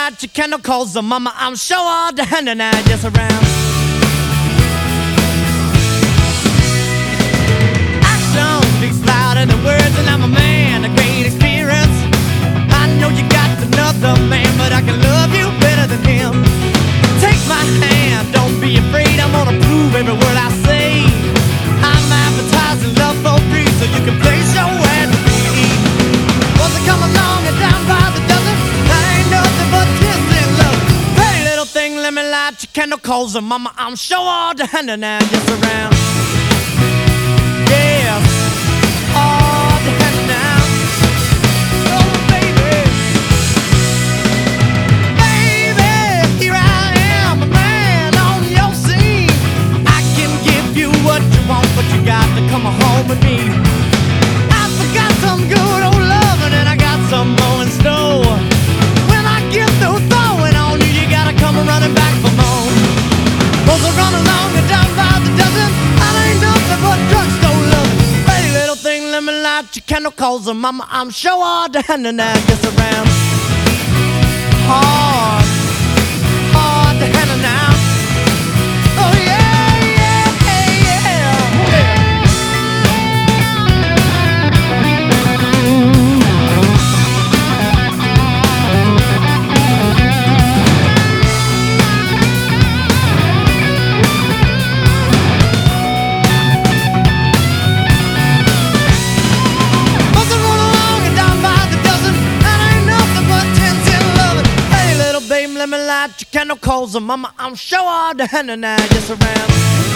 light your candle, cause the mama, I'm sure all the hand and I just around. Action speaks louder than words, and I'm a man of great experience. I know you got another man, but I can love you better than him. Take my hand, don't be afraid, I'm gonna prove every word I say. I'm advertising love for free, so you can place your ad with me. Once I come along and down by the dozen, that ain't nothing but kissing love. Pretty little thing, let me light your candle, cause the mama, I'm sure all the hand and I'm just around. Yeah, all the hand now. Oh baby, baby, here I am, a man on your scene. I can give you what you want, but you got to come home with me. I forgot some good old loving, and I got some more in store. When I get through throwing on you, you gotta come running back for more. Cause I run along and down by the dozen, I ain't nothing but drugstore loving. Pretty little thing, let me light your candle, cause the mama, I'm sure all the hand and I just around. Hard, hard to handle now. Oh yeah, yeah, yeah, yeah. Let me light your candle, cause the mama, I'm sure all the hand and I just around.